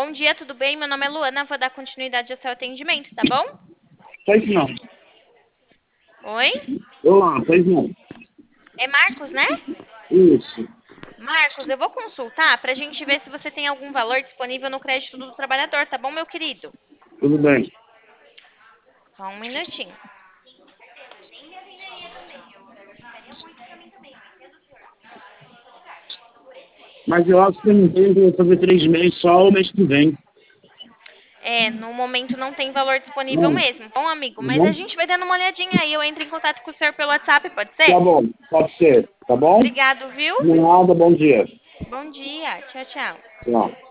Bom dia, tudo bem? Meu nome é Luana, vou dar continuidade ao seu atendimento, tá bom? Pois não. Oi? Olá, pois não. É Marcos, né? Isso. Marcos, eu vou consultar pra gente ver se você tem algum valor disponível no crédito do trabalhador, tá bom, meu querido? Tudo bem. Só um minutinho. Mas eu acho que eu não tenho que vou fazer 3 meses só o mês que vem. É, no momento não tem valor disponível Não. mesmo. Bom, amigo, Tá mas a bom? gente vai dando uma olhadinha aí. Eu entro em contato com o senhor pelo WhatsApp, pode ser? Tá bom. Pode ser. Tá bom? Obrigado, viu? De nada, bom dia. Bom dia. Tchau, tchau. Tchau.